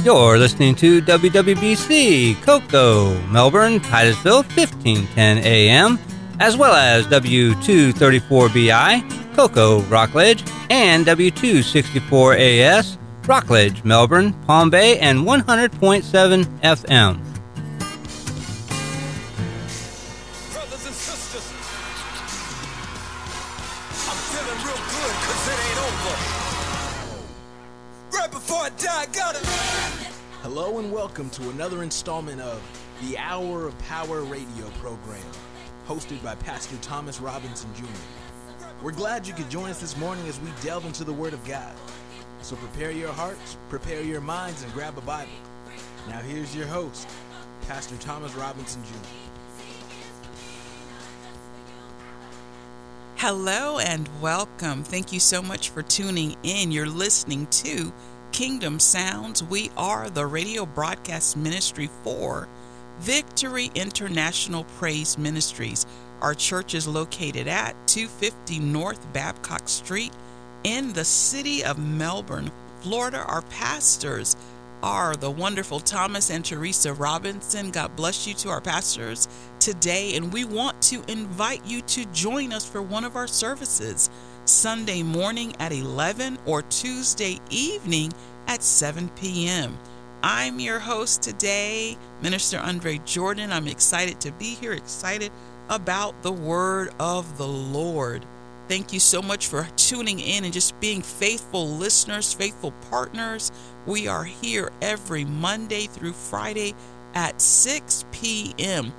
You're listening to WWBC, Cocoa, Melbourne, Titusville, 1510 AM, as well as W234BI, Cocoa, Rockledge, and W264AS, Rockledge, Melbourne, Palm Bay, and 100.7 FM. Brothers and sisters, I'm feeling real good because it ain't over. Right before I die, I gotta... Hello and welcome to another installment of the Hour of Power radio program, hosted by Pastor Thomas Robinson Jr. We're glad you could join us this morning as we delve into the Word of God. So prepare your hearts, prepare your minds, and grab a Bible. Now here's your host, Pastor Thomas Robinson Jr. Hello and welcome. Thank you so much for tuning in. You're listening to Kingdom Sounds. We are the radio broadcast ministry for Victory International Praise Ministries. Our church is located at 250 North Babcock Street in the city of Melbourne, Florida. Our pastors are the wonderful Thomas and Teresa Robinson. God bless you to our pastors today, and we want to invite you to join us for one of our services Sunday morning at 11 or Tuesday evening at 7 p.m. I'm your host today, Minister Andre Jordan. I'm excited to be here, excited about the word of the Lord. Thank you so much for tuning in and just being faithful listeners, faithful partners. We are here every Monday through Friday at 6 p.m.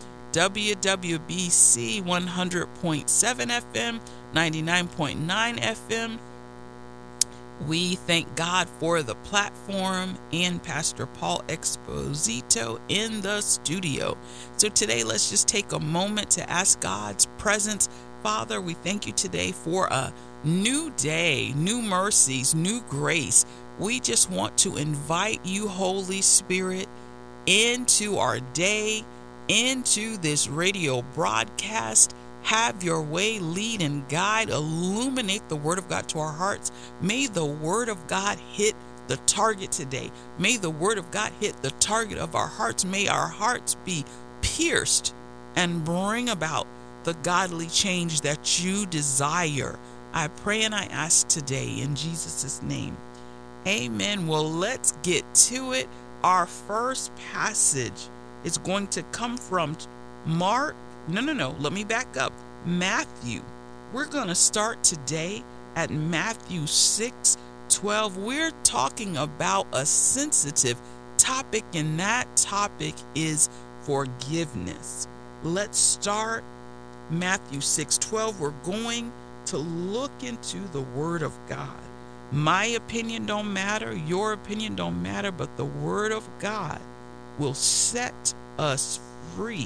WWBC 100.7 FM, 99.9 FM. We thank God for the platform and Pastor Paul Exposito in the studio. So today, let's just take a moment to ask God's presence. Father, we thank you today for a new day, new mercies, new grace. We just want to invite you, Holy Spirit, into our day, into this radio broadcast. Have your way, lead and guide, illuminate the word of God to our hearts. May the word of God hit the target today. May the word of God hit the target of our hearts. May our hearts be pierced and bring about the godly change that you desire. I pray and I ask today in Jesus' name. Amen. Well, let's get to it. Our first passage is going to come from let me back up. Matthew. We're going to start today at Matthew 6:12. We're talking about a sensitive topic, and that topic is forgiveness. Let's start Matthew 6:12. We're going to look into the Word of God. My opinion don't matter, your opinion don't matter, but the Word of God will set us free.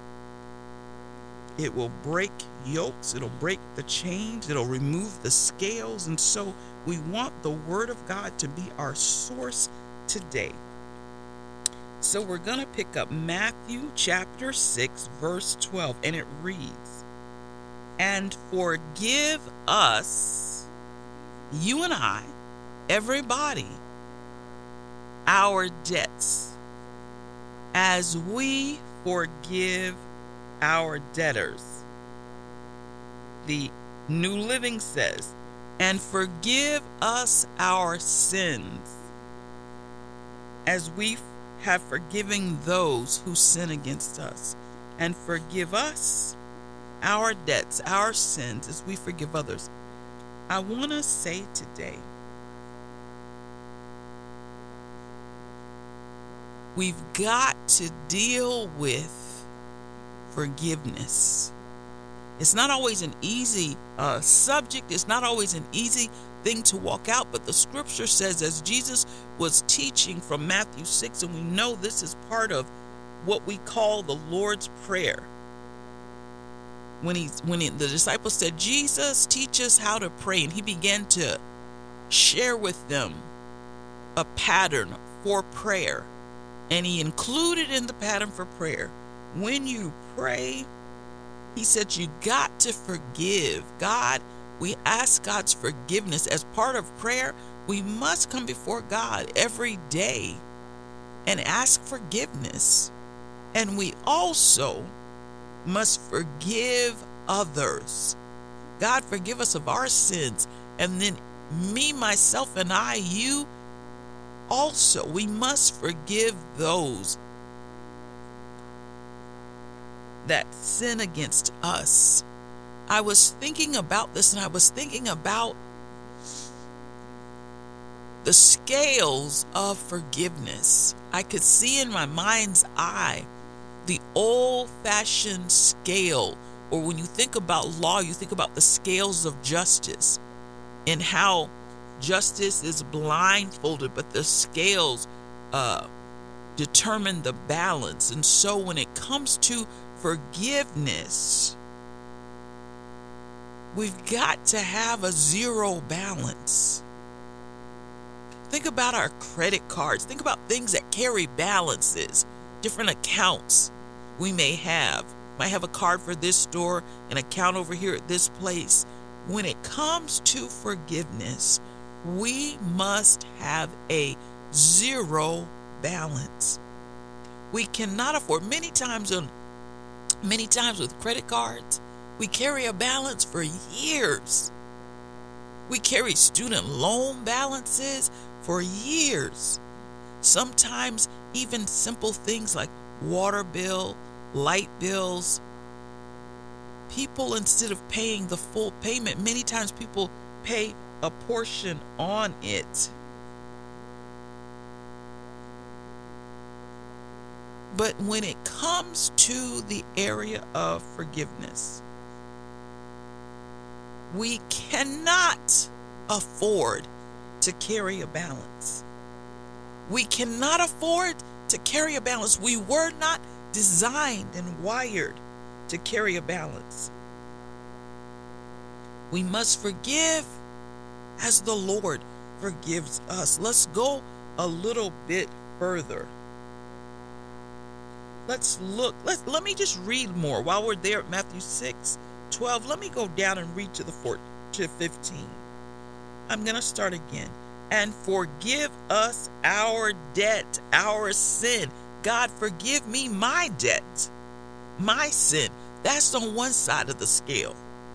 It will break yokes, it'll break the chains, it'll remove the scales, and so we want the Word of God to be our source today. So we're going to pick up Matthew chapter 6, verse 12, and it reads, "And forgive us," you and I, everybody, "our debts, as we forgive our debtors." The New Living says, "And forgive us our sins, as we have forgiven those who sin against us. And forgive us our debts, our sins, as we forgive others." I want to say today, we've got to deal with forgiveness. It's not always an easy subject. It's not always an easy thing to walk out, but the scripture says, as Jesus was teaching from Matthew 6, and we know this is part of what we call the Lord's Prayer. When the disciples said, "Jesus, teach us how to pray," and he began to share with them a pattern for prayer, and he included in the pattern for prayer, when you pray, he said, you got to forgive. God, we ask God's forgiveness as part of prayer. We must come before God every day and ask forgiveness. And we also must forgive others. God, forgive us of our sins. And then me, myself, and I, you also, we must forgive those that sin against us. I was thinking about this, and I was thinking about the scales of forgiveness. I could see in my mind's eye the old-fashioned scale, or when you think about law, you think about the scales of justice and how justice is blindfolded, but the scales determine the balance. And so when it comes to forgiveness, we've got to have a zero balance. Think about our credit cards. Think about things that carry balances, different accounts we may have. Might have a card for this store, an account over here at this place. When it comes to forgiveness, we must have a zero balance. We cannot afford, many times with credit cards, we carry a balance for years. We carry student loan balances for years. Sometimes even simple things like water bill, light bills. People, instead of paying the full payment, many times people pay a portion on it. But when it comes to the area of forgiveness, we cannot afford to carry a balance. We cannot afford to carry a balance. We were not designed and wired to carry a balance. We must forgive as the Lord forgives us. Let's go a little bit further. Let's look. Let me just read more while we're there at Matthew 6:12. Let me go down and read to 15. I'm going to start again. And forgive us our debt, our sin. God, forgive me my debt, my sin. That's on one side of the scale.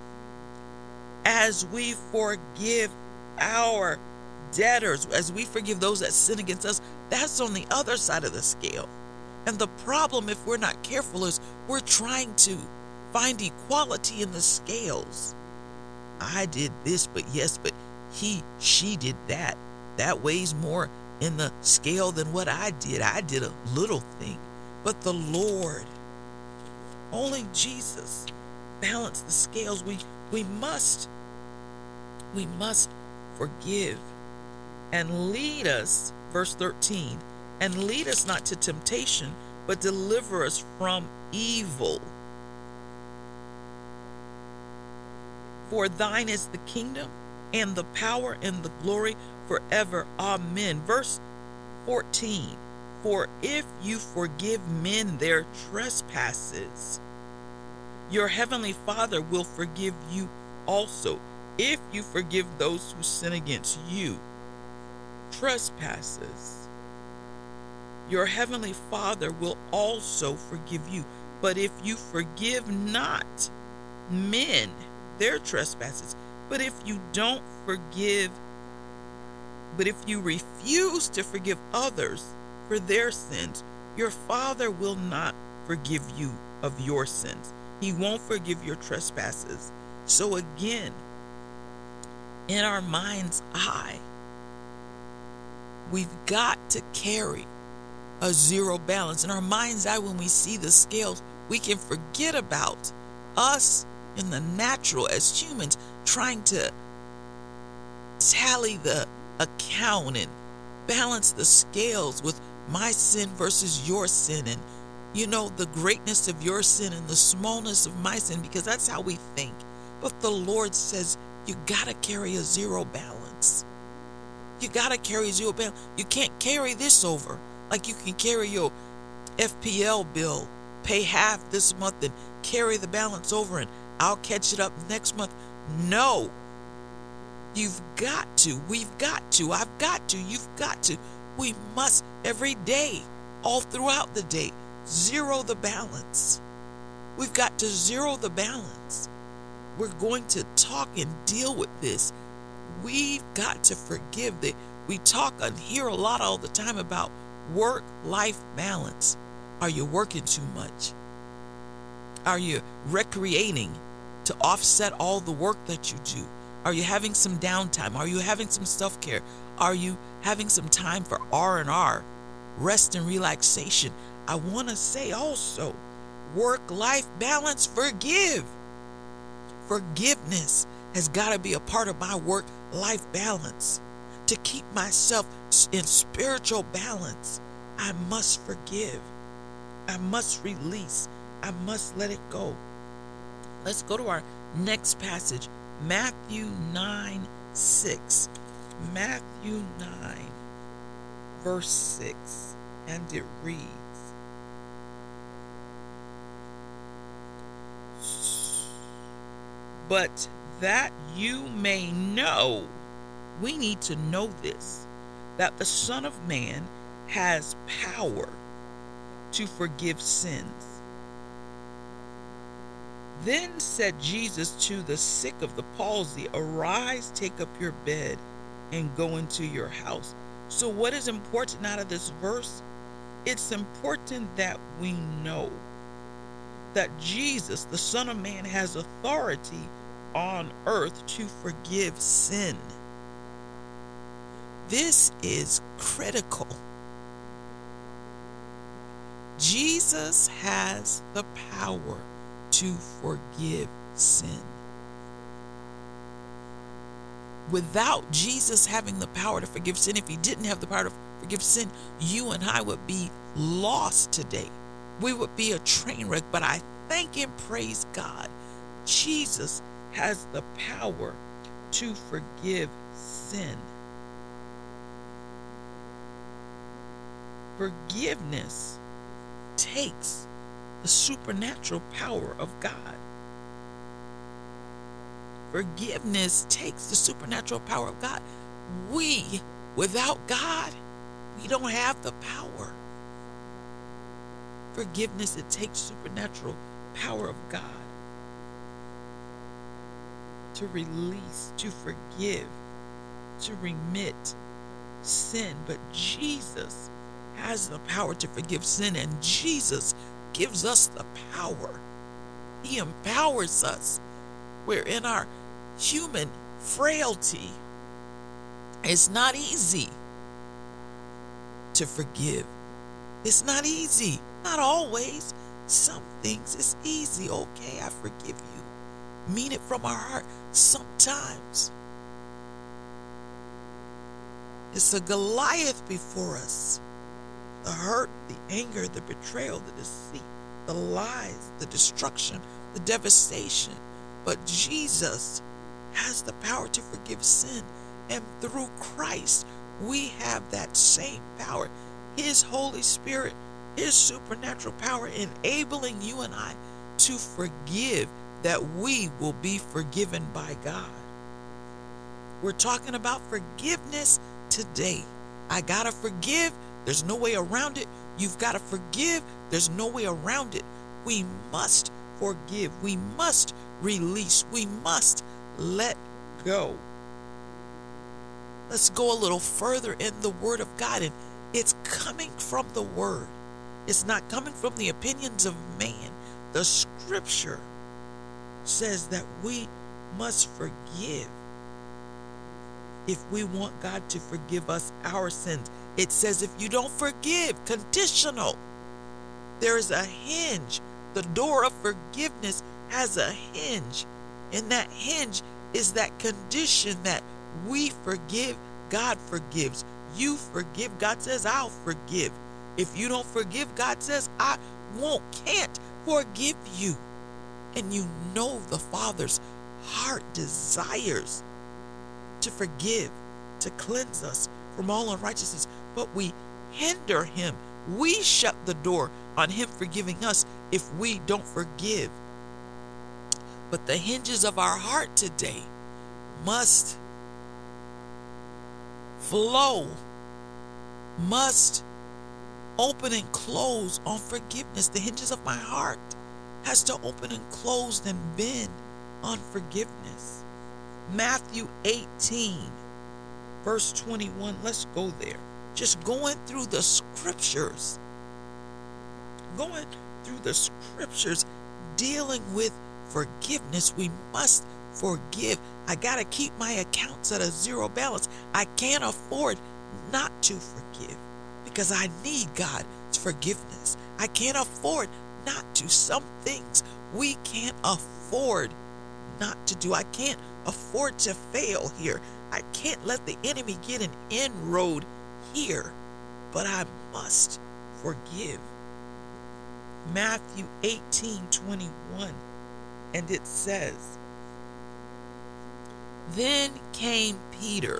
As we forgive our debtors, as we forgive those that sin against us, that's on the other side of the scale. And the problem, if we're not careful, is we're trying to find equality in the scales. I did this, but she did that. That weighs more in the scale than what I did. I did a little thing. But the Lord, only Jesus, balanced the scales. We must forgive and lead us, verse 13, and lead us not to temptation, but deliver us from evil. For thine is the kingdom and the power and the glory forever. Amen. Verse 14, for if you forgive men their trespasses, your heavenly Father will forgive you also. If you forgive those who sin against you, trespasses, your heavenly Father will also forgive you. But if you forgive not men their trespasses, but if you refuse to forgive others for their sins, your Father will not forgive you of your sins. He won't forgive your trespasses. So again, in our mind's eye, we've got to carry a zero balance. In our mind's eye, when we see the scales, we can forget about us in the natural as humans trying to tally the account and balance the scales with my sin versus your sin, and the greatness of your sin and the smallness of my sin, because that's how we think. But the Lord says you gotta carry a zero balance. You gotta carry zero balance. You can't carry this over like you can carry your FPL bill, pay half this month and carry the balance over and I'll catch it up next month. No. You've got to. We've got to. I've got to. You've got to. We must every day all throughout the day. Zero the balance. We've got to zero the balance. We're going to talk and deal with this. We've got to forgive. We talk and hear a lot all the time about work-life balance. Are you working too much? Are you recreating to offset all the work that you do? Are you having some downtime? Are you having some self-care? Are you having some time for R&R, rest and relaxation? I want to say also, work-life balance, forgive. Forgiveness has got to be a part of my work-life balance. To keep myself in spiritual balance, I must forgive. I must release. I must let it go. Let's go to our next passage, Matthew 9:6. Matthew 9, verse 6. And it reads, "But that you may know," we need to know this, "that the Son of Man has power to forgive sins." Then said Jesus to the sick of the palsy, "Arise, take up your bed, and go into your house." So what is important out of this verse? It's important that we know that Jesus, the Son of Man, has authority on earth to forgive sin. This is critical. Jesus has the power to forgive sin. Without Jesus having the power to forgive sin, if he didn't have the power to forgive sin, you and I would be lost today. We would be a train wreck. But I thank and praise God, Jesus has the power to forgive sin. Forgiveness takes the supernatural power of God. Forgiveness takes the supernatural power of God. We, without God, we don't have the power. Forgiveness, it takes supernatural power of God to release, to forgive, to remit sin. But Jesus has the power to forgive sin, and Jesus gives us the power. He empowers us. We're in our human frailty. It's not easy to forgive. It's not easy. Not always. Some things it's easy. Okay, I forgive you. Mean it from our heart. Sometimes it's a Goliath before us. The hurt, the anger, the betrayal, the deceit, the lies, the destruction, the devastation. But Jesus has the power to forgive sin. And through Christ, we have that same power. His Holy Spirit, his supernatural power, enabling you and I to forgive, that we will be forgiven by God. We're talking about forgiveness today. I gotta forgive. There's no way around it. You've got to forgive. There's no way around it. We must forgive. We must release. We must let go. Let's go a little further in the Word of God. And it's coming from the Word. It's not coming from the opinions of man. The Scripture says that we must forgive if we want God to forgive us our sins. It says if you don't forgive, conditional. There is a hinge. The door of forgiveness has a hinge. And that hinge is that condition that we forgive, God forgives. You forgive, God says, I'll forgive. If you don't forgive, God says, I can't forgive you. And you know the Father's heart desires to forgive, to cleanse us from all unrighteousness. But we hinder him. We shut the door on him forgiving us if we don't forgive. But the hinges of our heart today must flow, must open and close on forgiveness. The hinges of my heart has to open and close and bend on forgiveness. Matthew 18, verse 21. Let's go there. Just going through the scriptures. Going through the scriptures dealing with forgiveness. We must forgive. I got to keep my accounts at a zero balance. I can't afford not to forgive because I need God's forgiveness. I can't afford not to. Some things we can't afford not to do. I can't afford to fail here. I can't let the enemy get an inroad here, but I must forgive. Matthew 18:21, and it says, then came Peter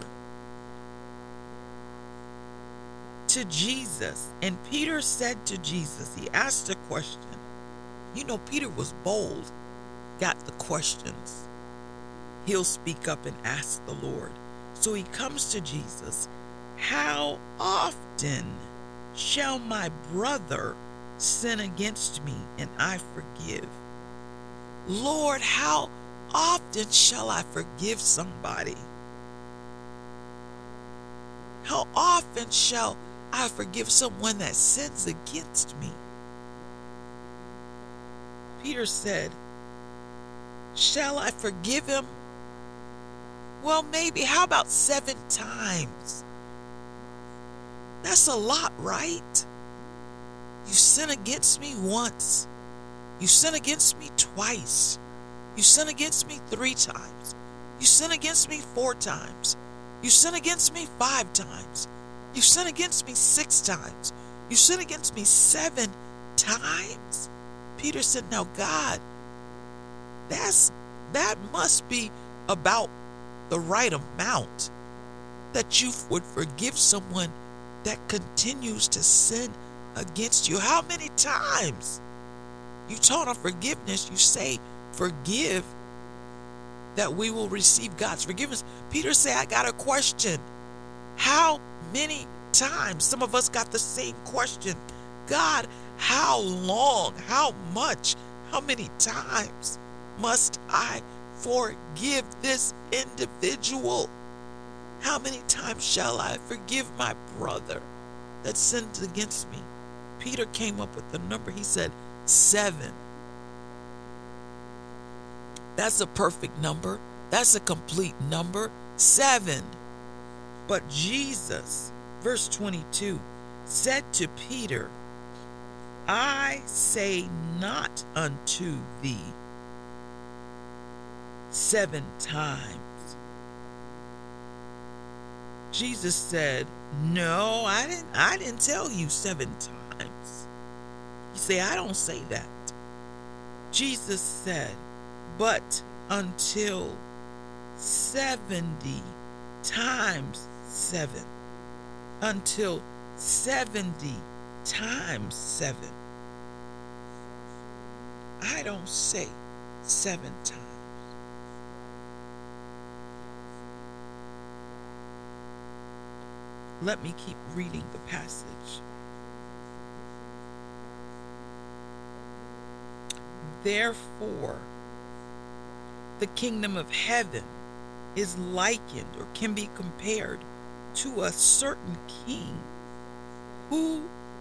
to Jesus, and Peter said to Jesus, he asked a question. You know, Peter was bold, got the questions. He'll speak up and ask the Lord. So he comes to Jesus. How often shall my brother sin against me and I forgive? Lord, how often shall I forgive somebody? How often shall I forgive someone that sins against me? Peter said, shall I forgive him? Well, maybe. How about 7 times? That's a lot, right? You sin against me once. You sin against me twice. You sin against me 3 times. You sin against me 4 times. You sin against me 5 times. You sin against me 6 times. You sin against me 7 times. Peter said, now God, that must be about the right amount that you would forgive someone that continues to sin against you. How many times? You taught on forgiveness, you say forgive that we will receive God's forgiveness. Peter said, I got a question. How many times? Some of us got the same question. God, how long, how much, how many times must I forgive this individual? How many times shall I forgive my brother that sins against me? Peter came up with the number. He said 7. That's a perfect number. That's a complete number. 7. But Jesus, verse 22, said to Peter, I say not unto thee 7 times. Jesus said, no, I didn't tell you 7 times. You say, I don't say that. Jesus said, but until 70 times 7. Until 70 times 7. I don't say 7 times. Let me keep reading the passage. Therefore, the kingdom of heaven is likened or can be compared to a certain king who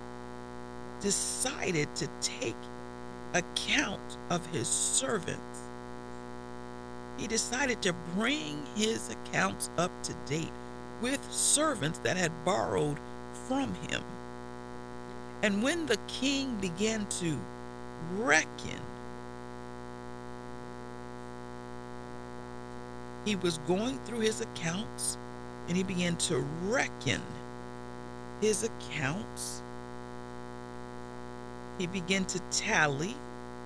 decided to take account of his servants. He decided to bring his accounts up to date with servants that had borrowed from him. And when the king began to reckon, he was going through his accounts and he began to reckon his accounts. He began to tally.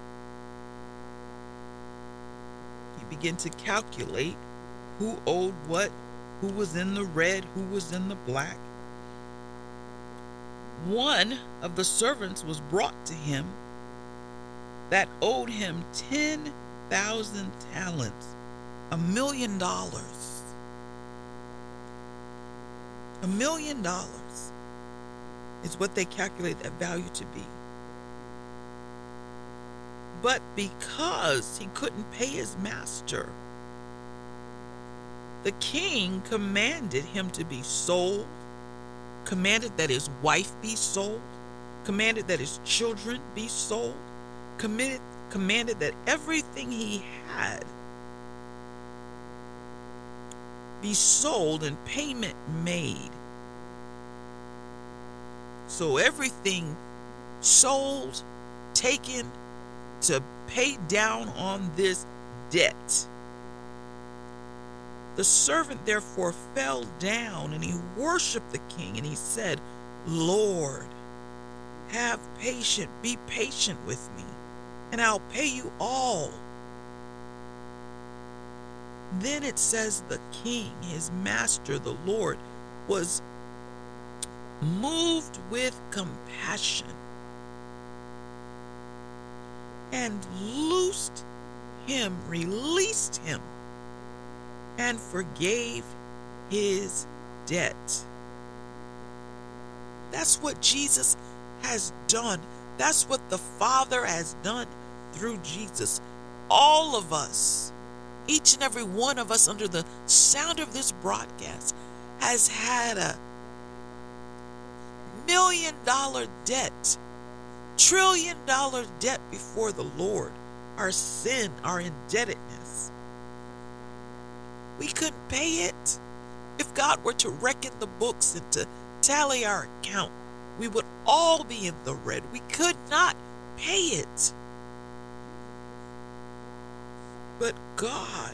He began to calculate who owed what, who was in the red, who was in the black. One of the servants was brought to him that owed him 10,000 talents, $1 million. $1 million. is what they calculate that value to be. But because he couldn't pay his master, the king commanded him to be sold, commanded that his wife be sold, commanded that his children be sold, commanded that everything he had be sold and payment made. So everything sold, taken to pay down on this debt. The servant therefore fell down and he worshiped the king, and he said, Lord, have patience, be patient with me, and I'll pay you all. Then it says the king, his master, the Lord, was moved with compassion and loosed him, released him, and forgave his debt. That's what Jesus has done. That's what the Father has done through Jesus. All of us, each and every one of us under the sound of this broadcast, has had a $1 million debt, $1 trillion debt before the Lord. Our sin, our indebtedness. We couldn't pay it. If God were to reckon the books and to tally our account, we would all be in the red. We could not pay it. But God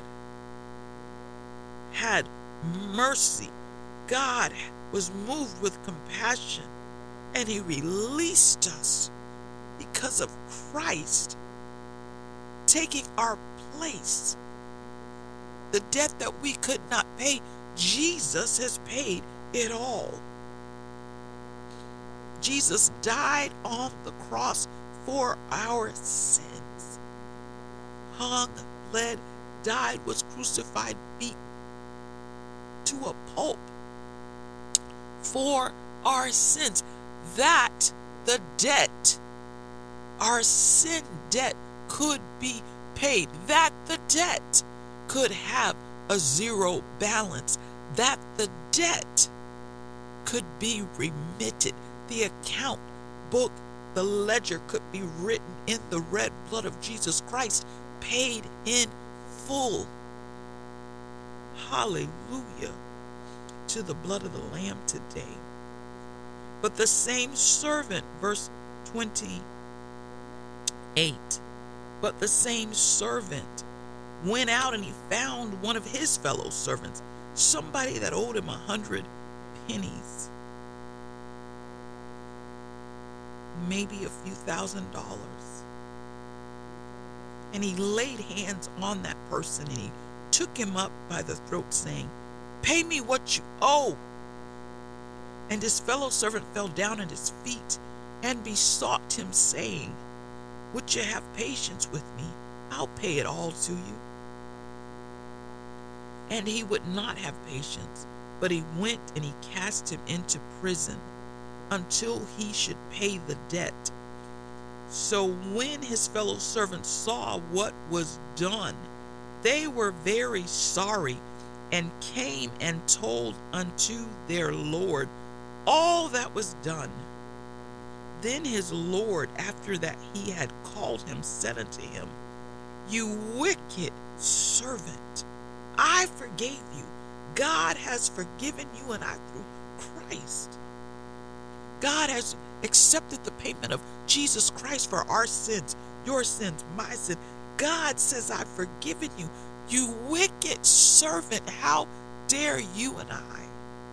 had mercy. God was moved with compassion, and he released us because of Christ taking our place. The debt that we could not pay, Jesus has paid it all. Jesus died on the cross for our sins. Hung, bled, died, was crucified, beaten to a pulp for our sins. That the debt, our sin debt, could be paid. That the debt could have a zero balance. That the debt could be remitted. The account book, the ledger could be written in the red blood of Jesus Christ, paid in full. Hallelujah to the blood of the Lamb today. But the same servant, verse 28, but the same servant went out and he found one of his fellow servants, somebody that owed him 100 pennies, maybe a few $1,000s. And he laid hands on that person and he took him up by the throat, saying, "Pay me what you owe." And his fellow servant fell down at his feet and besought him, saying, "Would you have patience with me? I'll pay it all to you." And he would not have patience, but he went and he cast him into prison until he should pay the debt. So when his fellow servants saw what was done, they were very sorry, and came and told unto their Lord all that was done. Then his Lord, after that he had called him, said unto him, "You wicked servant, I forgave you." God has forgiven you and I through Christ. God has accepted the payment of Jesus Christ for our sins, your sins, my sin. God says, "I've forgiven you." You wicked servant, how dare you and I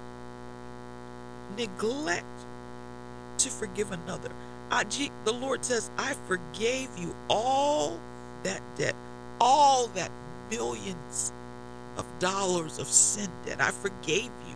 neglect to forgive another? The Lord says, "I forgave you all that debt, all that millions of dollars of sin debt. I forgave you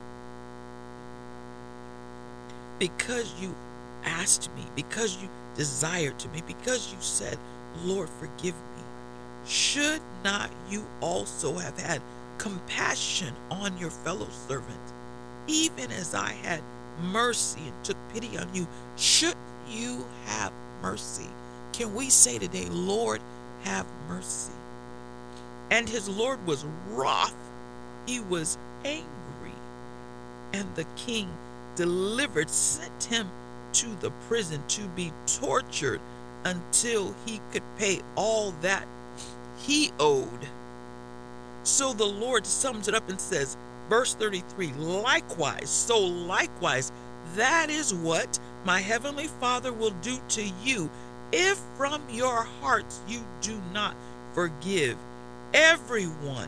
because you asked me, because you desired to me, because you said, 'Lord, forgive me.' Should not you also have had compassion on your fellow servant, even as I had mercy and took pity on you, should you have mercy? Can we say today, Lord, have mercy? And his Lord was wroth. He was angry. And the king delivered, sent him to the prison to be tortured until he could pay all that he owed. So the Lord sums it up and says, verse 33, likewise, that is what my heavenly Father will do to you if from your hearts you do not forgive every one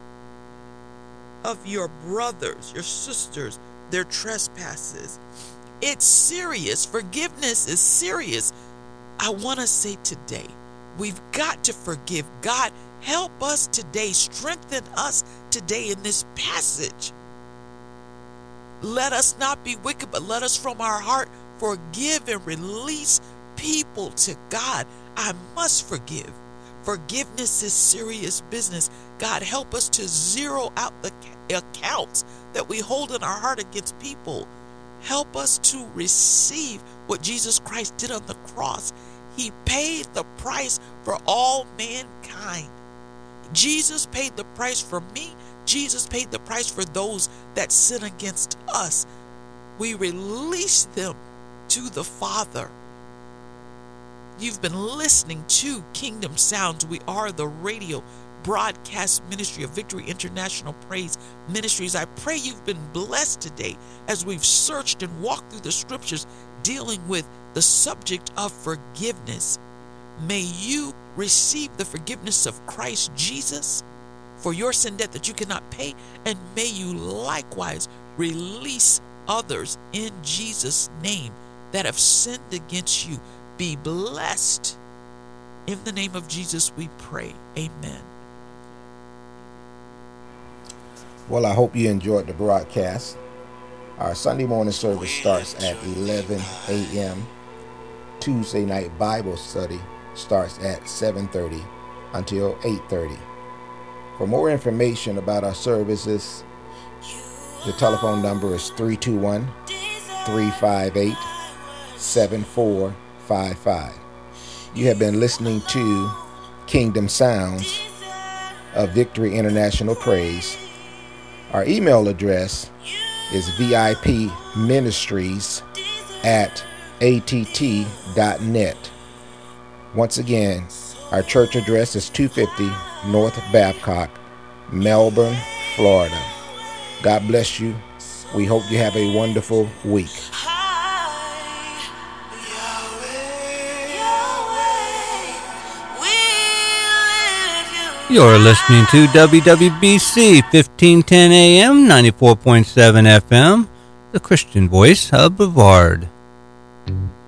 of your brothers, your sisters, their trespasses. It's serious. Forgiveness is serious. I want to say today, we've got to forgive. God, help us today. Strengthen us today in this passage. Let us not be wicked, but let us from our heart forgive and release people to God. I must forgive. Forgiveness is serious business. God, help us to zero out the accounts that we hold in our heart against people. Help us to receive what Jesus Christ did on the cross. He paid the price for all mankind. Jesus paid the price for me. Jesus paid the price for those that sin against us. We release them to the Father. You've been listening to Kingdom Sounds. We are the radio broadcast ministry of Victory International Praise Ministries. I pray you've been blessed today as we've searched and walked through the scriptures dealing with the subject of forgiveness. May you receive the forgiveness of Christ Jesus for your sin debt that you cannot pay, and may you likewise release others in Jesus' name that have sinned against you. Be blessed. In the name of Jesus we pray. Amen. Well, I hope you enjoyed the broadcast. Our Sunday morning service starts at 11 a.m. Tuesday night Bible study starts at 7:30 until 8:30. For more information about our services, the telephone number is 321-358-7455. You have been listening to Kingdom Sounds of Victory International Praise. Our email address is vipministries@att.net. Once again, our church address is 250 North Babcock, Melbourne, Florida. God bless you. We hope you have a wonderful week. You're listening to WWBC 1510 AM, 94.7 FM, the Christian voice of Brevard.